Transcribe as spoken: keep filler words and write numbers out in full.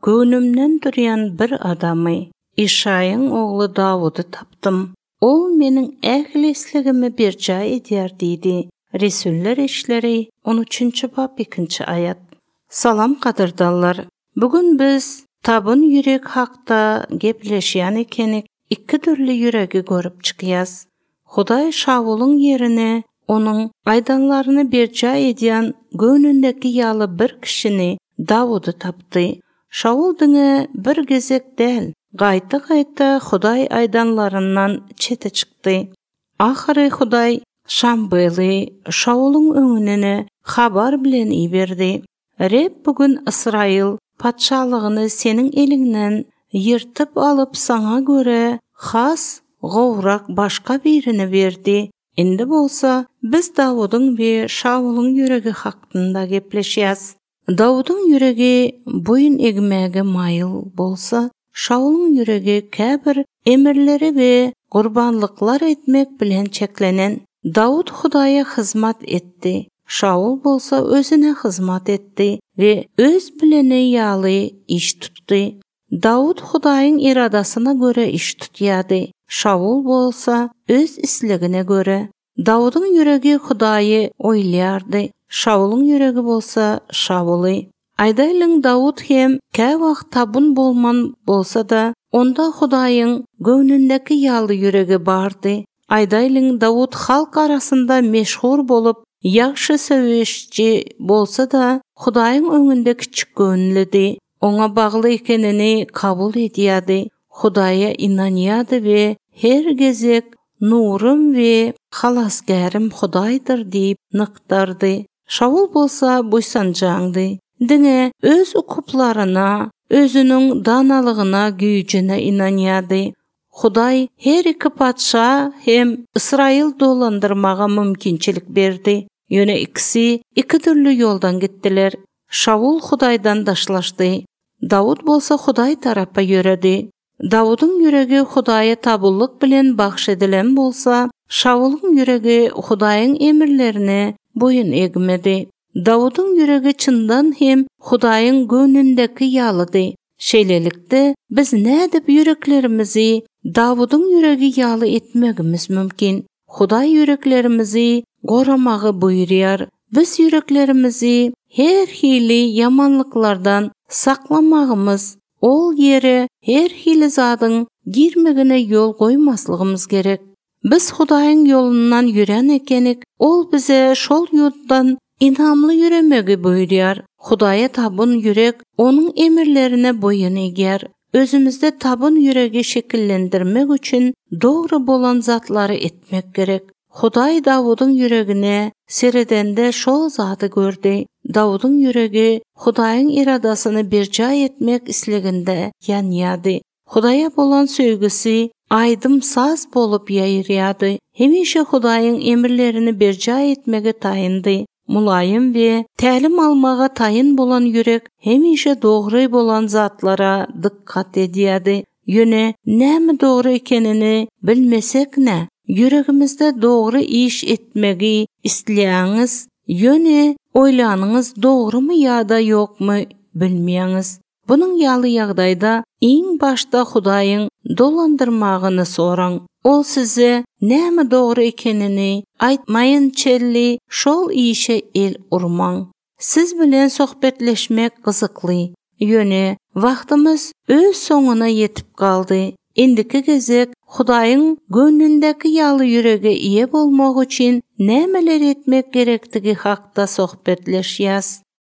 Gönümden duryan bir adamı, İşay'ın oğlu Davud'u taptım. Ol menin ählisligimi bir jay edýär diýdi. Resuller işleri on üçinçi bab ikinci ayat. Salam kadırdallar. Bugün biz tabın yürek hakda gepleşýän ekenik, iki türlü ýüregi görüp çykýas. Hudaý Şawul'un yerine onun aydanlaryny bir jay edýän gönündeki ýaly bir kişini Davud'u tapdy. Şawul diňe bir gezek däl, gaýta-gaýta Hudaý aydanlaryndan çete çykdy. Ahary Hudaý Şambyly Şawul'un öňüne habar bilen iberdi. Reb bugün Israil patşalygyny seniň eliňden ýyrtyp alyp saňa göre has gowrak başga birine berdi. Indi bolsa biz Davudyň we Şawul'un ýüregi hakynda gepleşýäs. Davudyň ýüregi boyun egmäge maýyl bolsa, Şawul'un ýüregi käbir emirleri we gurbanlyklar etmek bilen çeklenen. Davud Hudaýa hyzmat etdi. Şawul bolsa özüne hyzmat etdi we öz bilene ýaly iş tutdy. Davud Hudaýyň iradasyna göre iş tutýady. Şawul bolsa öz islegine göre. Davudyň ýüregi Hudaýy oýlardy. Şawul'un ýüregi bolsa Şawuly. Aýdaýlyň Davud hem kä wagt tabun bolman bolsa da, onda Hudaýyň göwnündeki ýaly ýüregi bardy. Aýdaýlyň Davud halk arasynda meşhur bolup, ýaxşy söwüşçi bolsa da, Hudaýyň öňünde kiçik gönlüdi. Oňa bagly ekenini kabul edýärdi. Hudaýa inanýardy we her gezek nurum we halasgarim Hudaýdyr diýip nykdardy. Şawul bolsa buýsanjaňdy. Diňe öz ukuplaryna, özüniň danalygyna, güýjüne inanýardy. Hudaý her iki patşa hem Israil dolandyrmaga mümkinçilik berdi. Ýöne ikisi iki türlü ýoldan gitdiler. Şawul Hudaýdan daşlaşdy. Davud bolsa Hudaý tarapy ýöredi. Davudyň ýüregi Hudaýa tabullyk bilen bagş edilen bolsa, Şawul'un ýüregi Hudaýyň emirlerine boyun egmedi. Davudyň ýüregi çyndan hem Hudaýyň gönündeki ýalydy. Şeýlelikde biz nädip ýüreklerimizi Davudyň ýüregi ýaly etmegimiz mümkin. Hudaý ýüreklerimizi goramagy buýrýar. Biz ýüreklerimizi her hili yamanlyklardan saklamagymız, ol ýere her hili zadyň girmegine ýol goýmaslygymız gerek. Biz Hudaýyň ýolundan ýüren ekenik, ol bize şol ýoldan inamly ýüremegi buýrýar. Hudaýa tabun ýürek onuň emirlerine boyun eger. Özümizde tabun ýüregi şekillendirmek üçin dogry bolan zatlary etmek gerek. Hudaý Davudyň ýüregine seredende şol zady gördi. Davudyň ýüregi Hudaýyň iradasyny bir jay etmek isleginde ýanýady. Hudaýa bolan söýgüsi aýdym saz bolup ýaýrýady. Hemişe Hudaýyň emirlerini bir jay etmege taýyndy. Mulayym we tälim almaga taýyn bolan ýürek hemişe dogry bolan zatlara dikkat edýärdi. Ýöne näme dogry ekenini bilmesek ne? Yüregimizde doğru iş etmegi isleýäňiz, ýöne oýlanyňyz dogrymy ýa-da ýokmy bilmeýäňiz. Bunun ýaly ýagdaýda iň başda Hudaýyň dolandyrmagyny soraň. Ol size näme dogry ekenini aýtmaýynçelli şol işe el urmaň. Siz bilen sohbetleşmek gyzykly. Ýöne wagtymyz öz soňuna ýetip galdy. Indiki gezek Hudaýyň gönlündeki ýaly ýürege iýe bolmak üçin nämeler etmek gerektigi hakda sohbetleşýäs.